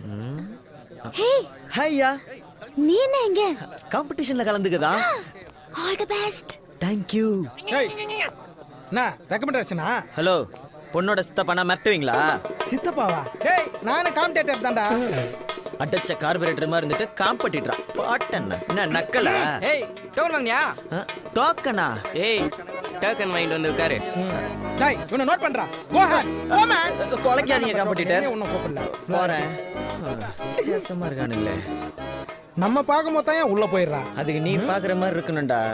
ஹே ஹையா, நீ என்ன இங்க? காம்படிஷன்ல கலந்துக்கதா? All the best. Thank you. என்ன ரெக்கமெண்டேஷனா? ஹலோ, பொண்ணோட சித்தப்பானா மிரட்டுவீங்களா? சித்தப்பாவா? டேய் நானே காம்படிட்டர் தான்டா. அட்டச்ச கார்பரேட்டர் மாதிரி இருந்துட்டு காம்படிட்டரா? பாட்டண்ணா என்ன நக்கலா? ஏய் டோக்கன் வாங்கியா? டோக்கனா? ஏய் டோக்கன் வாங்கிட்டு வந்து உட்காரு. டேய் இவனை நோட் பண்றா. Go ahead. Go man. கொலைக்காதீங்க காம்படிட்டர். உன்னை கூப்பிடல. போறேன். வித்தியாசமா இருக்கானுங்களே. நம்ம பார்க்கும்போது தான் உள்ள போயிடுறா. அதுக்கு நீ பாக்குற மாதிரி இருக்கணும்டா.